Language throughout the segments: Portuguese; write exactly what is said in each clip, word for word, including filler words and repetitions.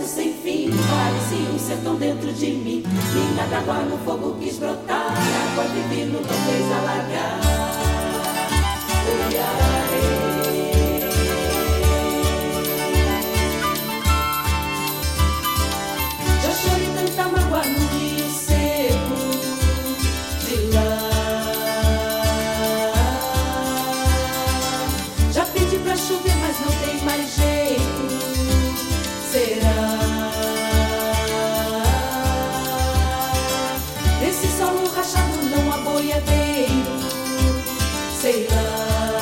sem fim, parecia um sertão dentro de mim. Mina d'água no fogo quis brotar, água divina não fez alagar. Já chorei tanta mágoa no rio seco de lá. Já pedi pra chover, mas não tem mais jeito. Será? Nesse solo rachado não há boiadeiro. Sei lá.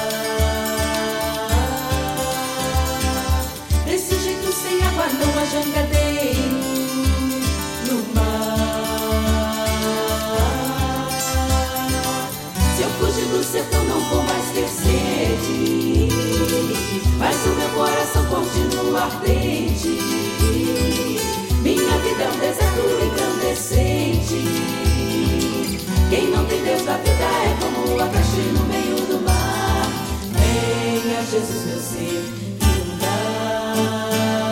Desse jeito sem água não há jangadeiro no mar. Se eu fugir do sertão não vou mais ter sede, mas o meu coração continua ardente. Minha vida é um deserto incandescente. Quem não tem Deus da vida é como a peixe no meio do mar. Venha Jesus meu ser inundar.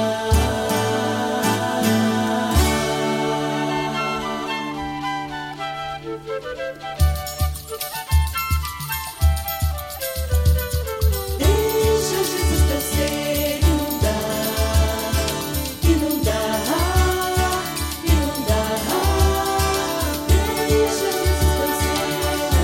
Deixa Jesus teu ser inundar, inundar, inundar. Deixa Jesus teu ser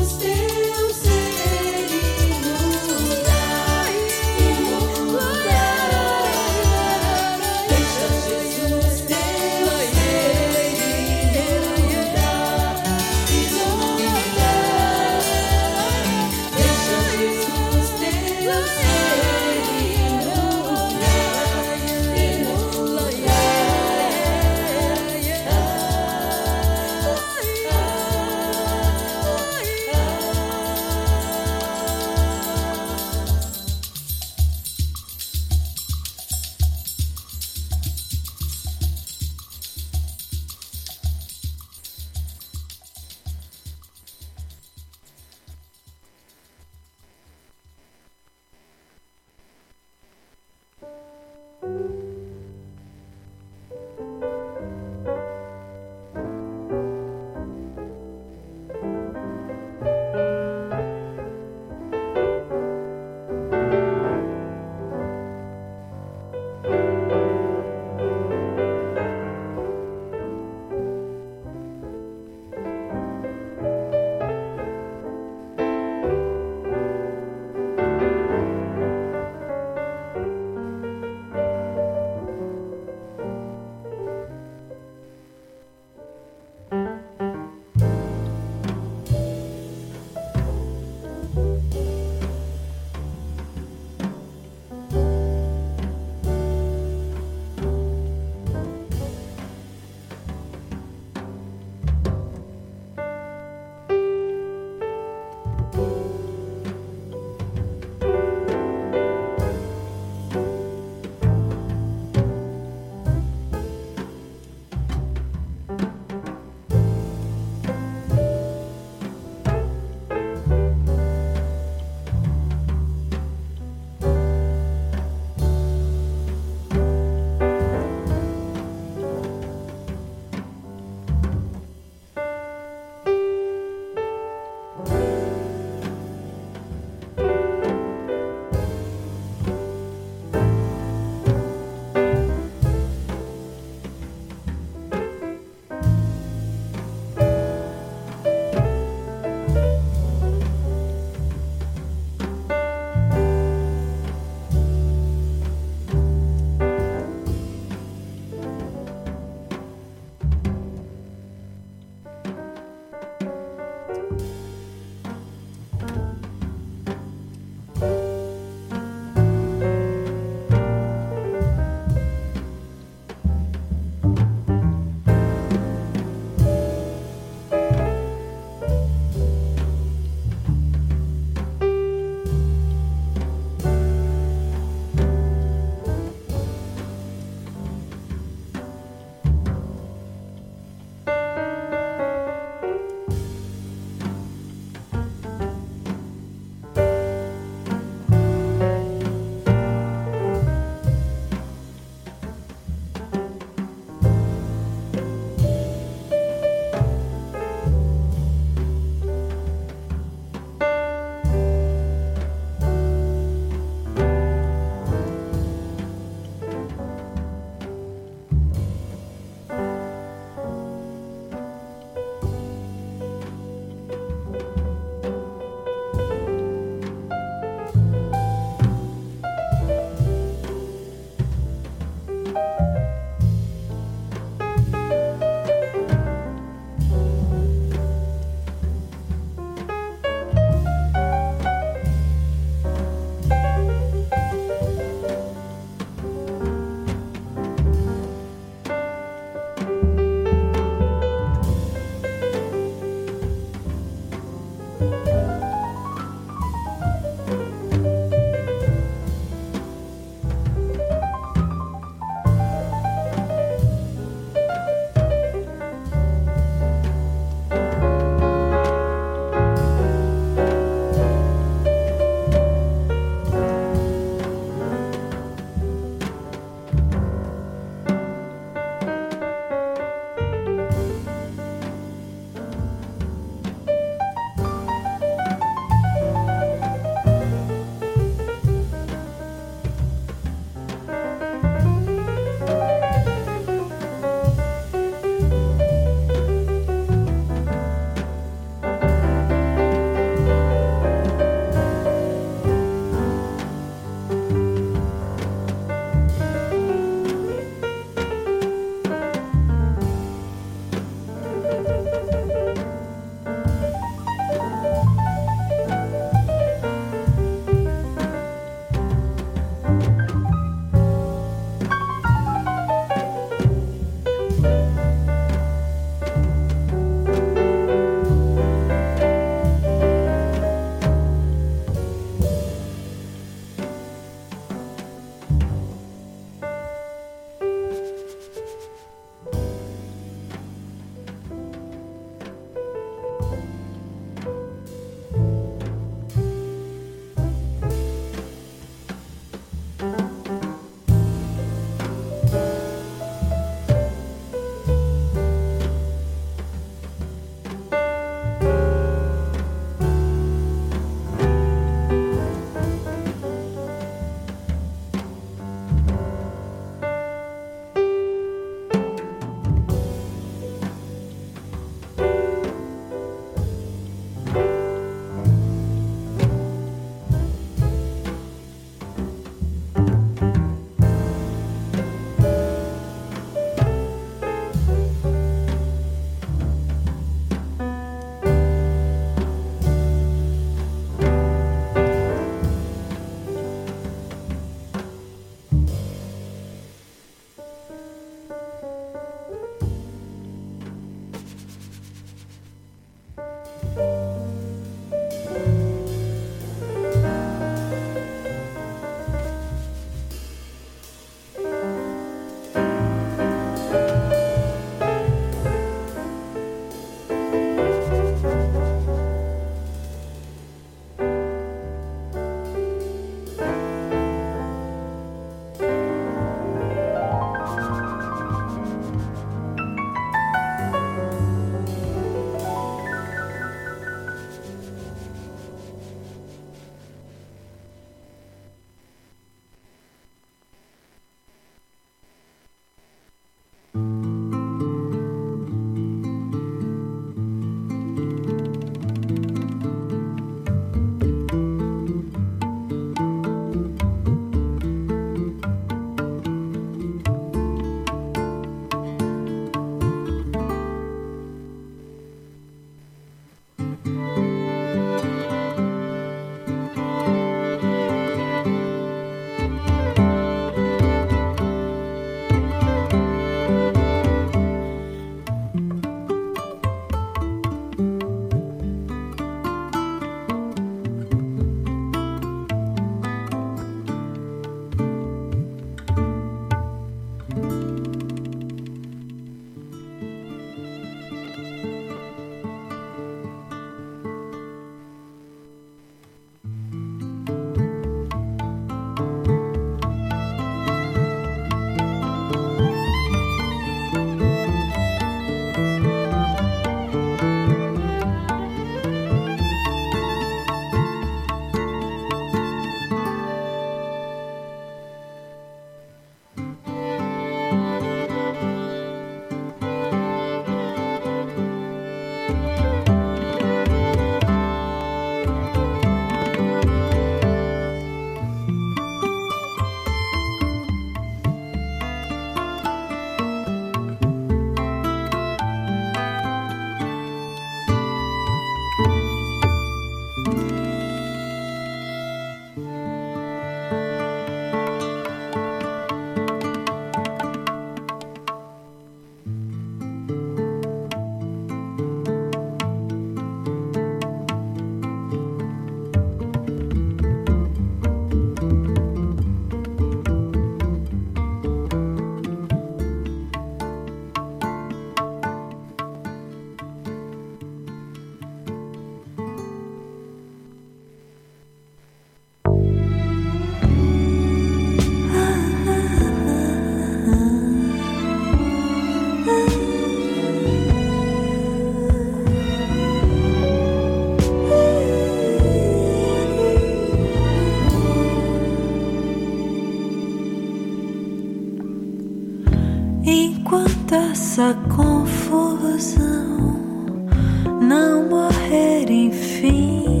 essa confusão não morrer enfim.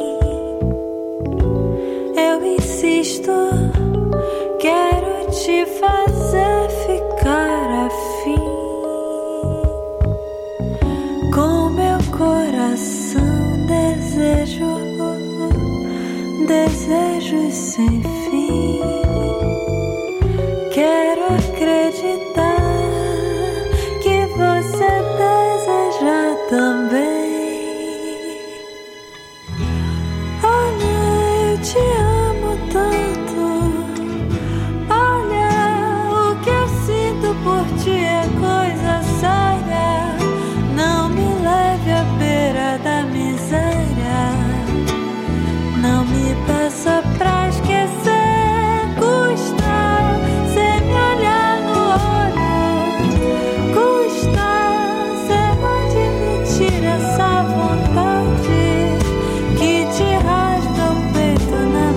Eu insisto, quero te fazer ficar afim. Com meu coração desejo, desejos sem fim. Quero acreditar que você deseja também. Olha, eu te amo tanto. Olha, o que eu sinto por ti é coisa séria. Não me leve à beira da miséria. Não me peça pra esquecer. Custa cê me olhar no olho. Custa cê admitir essa vontade que te rasga o peito na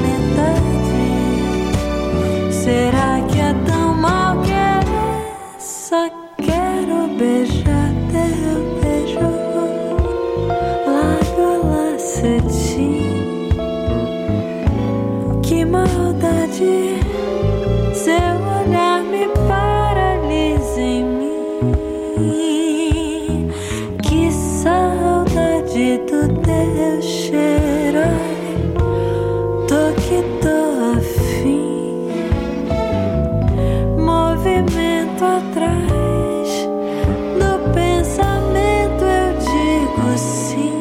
metade. Será que é tão mal querer? Só quero beijar teu beijo. Larga lá cetim. Que maldade, seu olhar me paralisa em mim. Que saudade do teu cheiro. Tô que tô afim. Movimento atrás do pensamento, eu digo sim.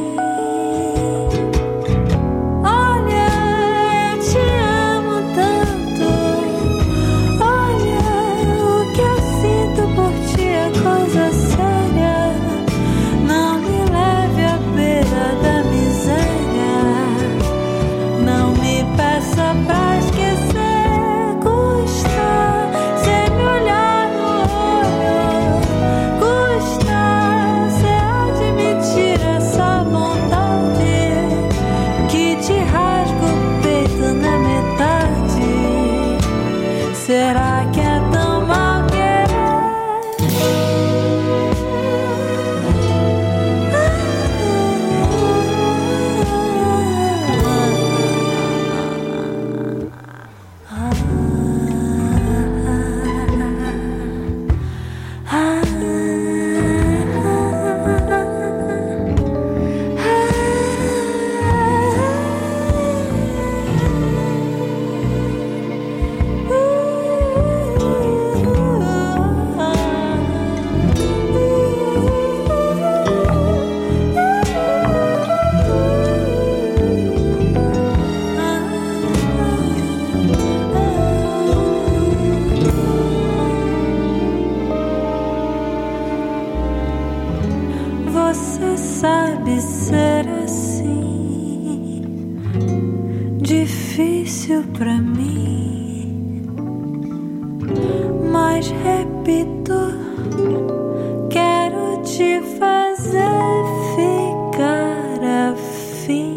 Será que é tão mal querer? Você sabe ser assim, difícil pra mim, mas repito, quero te fazer ficar afim.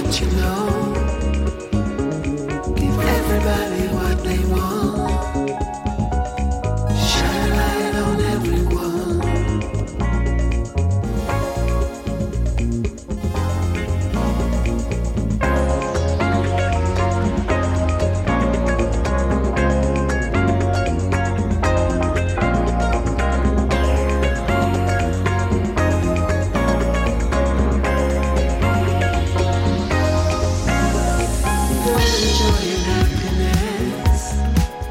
Joy and happiness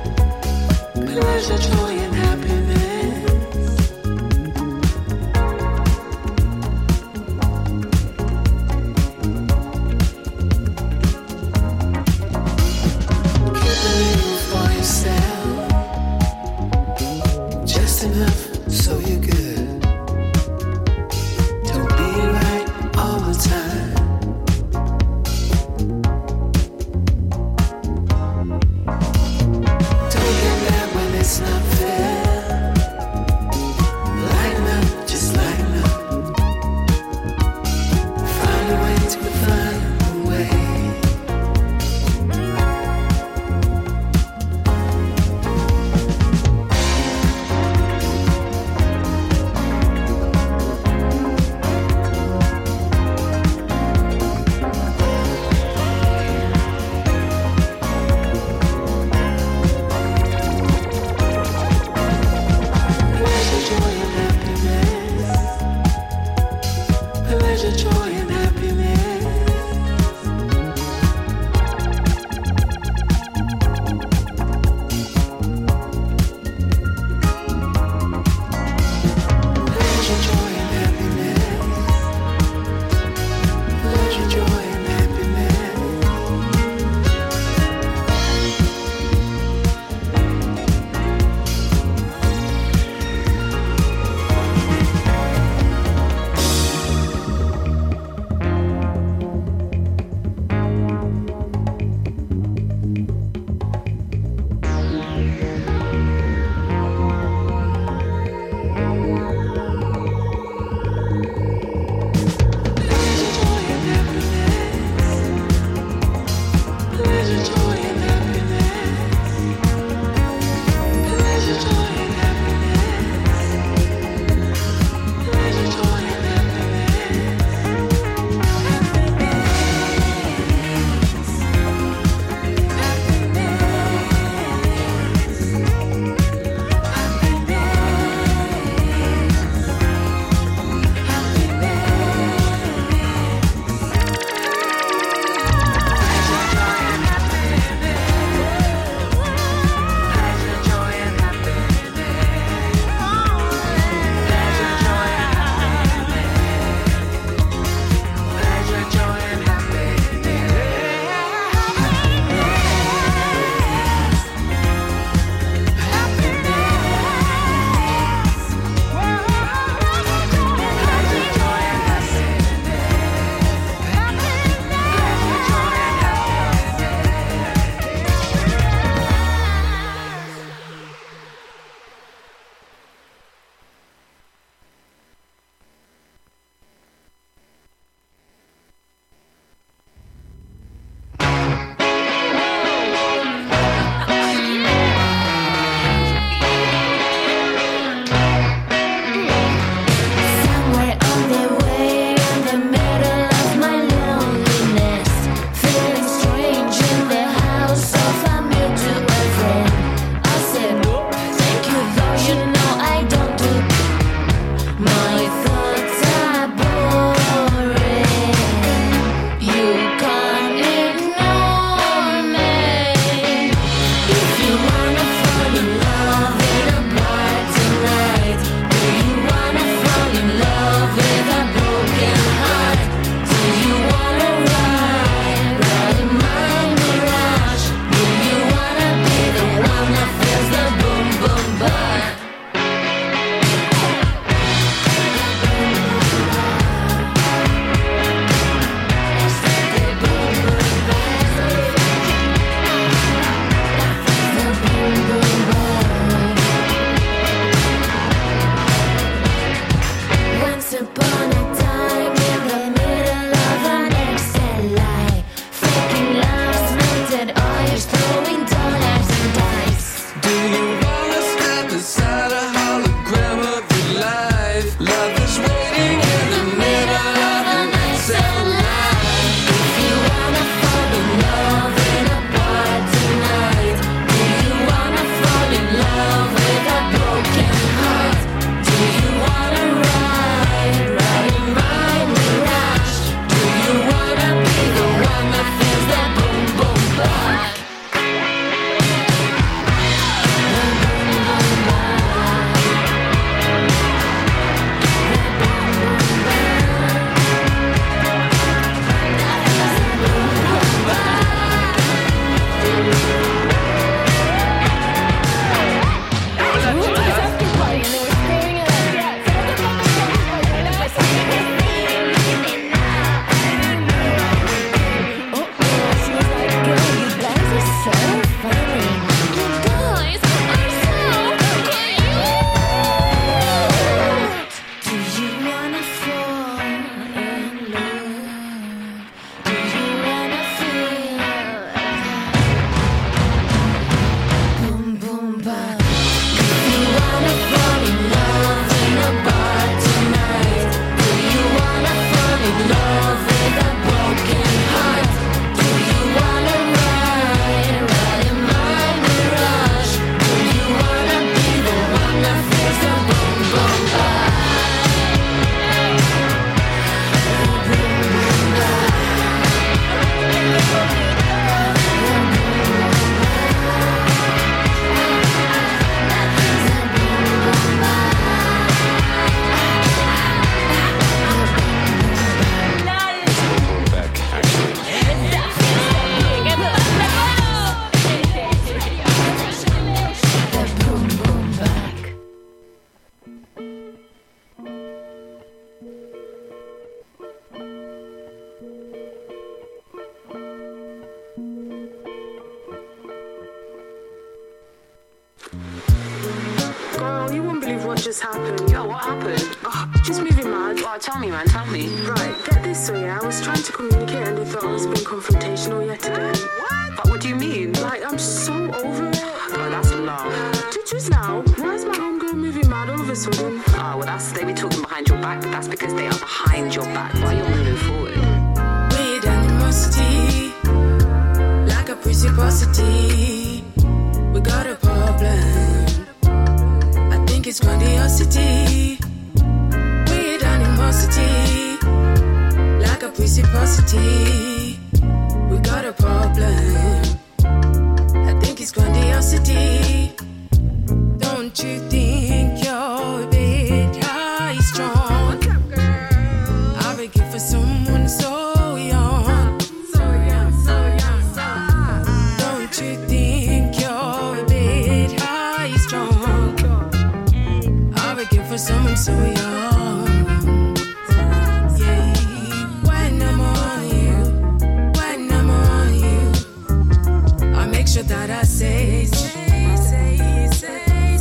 just happened. Yo, what happened? Oh, just moving mad. Oh, tell me, man, tell me. Right, get this way. I was trying to communicate and they thought I was being confrontational yet again. What? But what do you mean? Like, I'm so over it. Oh, that's love. Just now, why is my homegirl moving mad all of a sudden? Ah, oh, well, that's they be talking behind your back. That's because they are behind your back while you're moving forward. Weird animosity, like a precipiosity. We got a problem. I think it's grandiosity. Weird animosity, like a precipiosity. We got a problem. I think it's grandiosity. Don't you think you're a bit high strong? What's up, girl? I'll be good for someone so young. So young, so young, so young. Don't you think you're a bit high strong? I'll be good for someone so young. Yeah. When I'm on you, when I'm on you, I make sure that I say, say, say, say.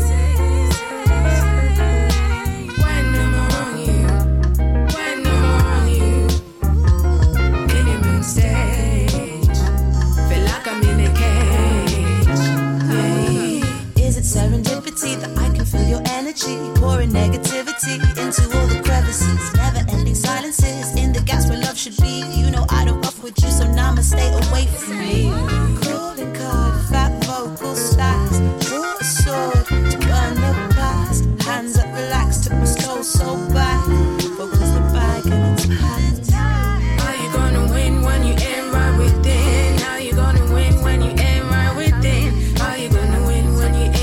That I can feel your energy, pouring negativity into all the crevices, never-ending silences in the gaps where love should be. You know I don't off with you, so now I'ma stay away from me. Calling card, fat vocal styles, draw a sword to burn the past. Hands up, relax, took my soul so back. Focus the bag and it's packed. How you gonna win when you ain't right within? How you gonna win when you ain't right within? How you gonna win when you ain't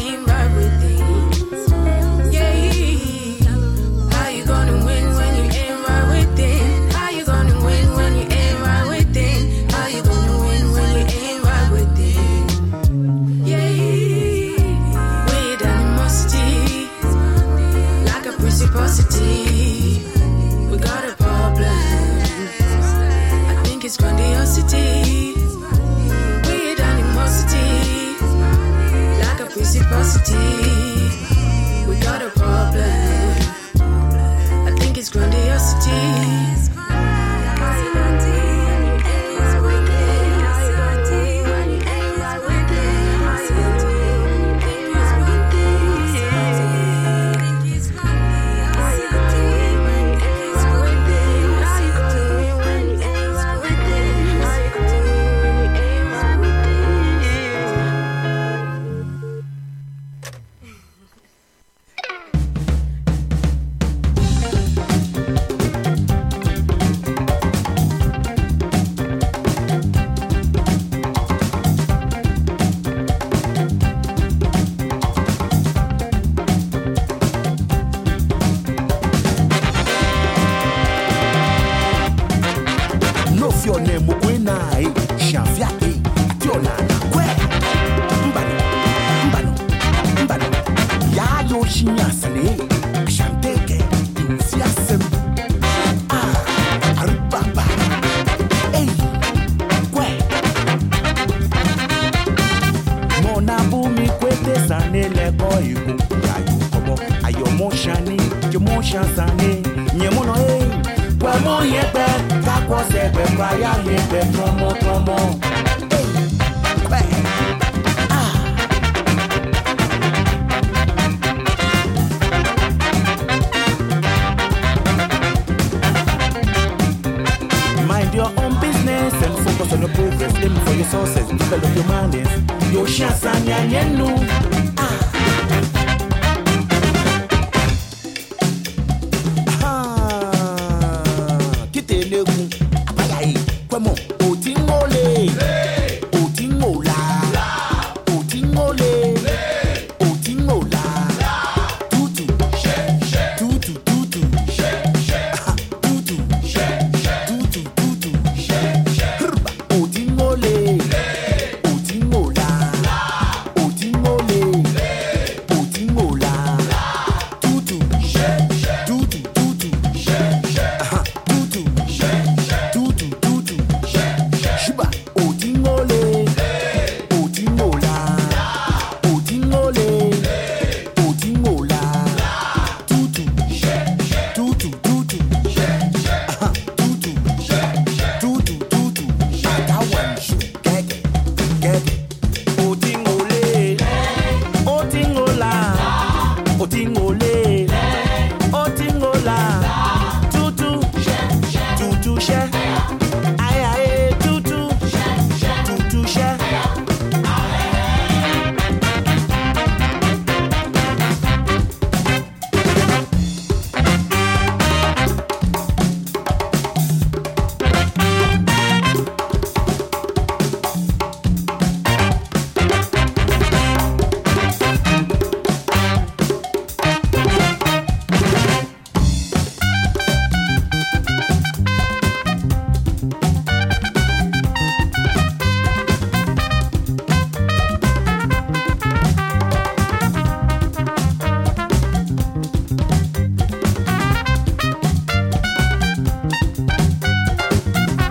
we got a problem. I think it's grandiosity. Weird animosity, like a precipiosity. We got a problem. I think it's grandiosity. Come on.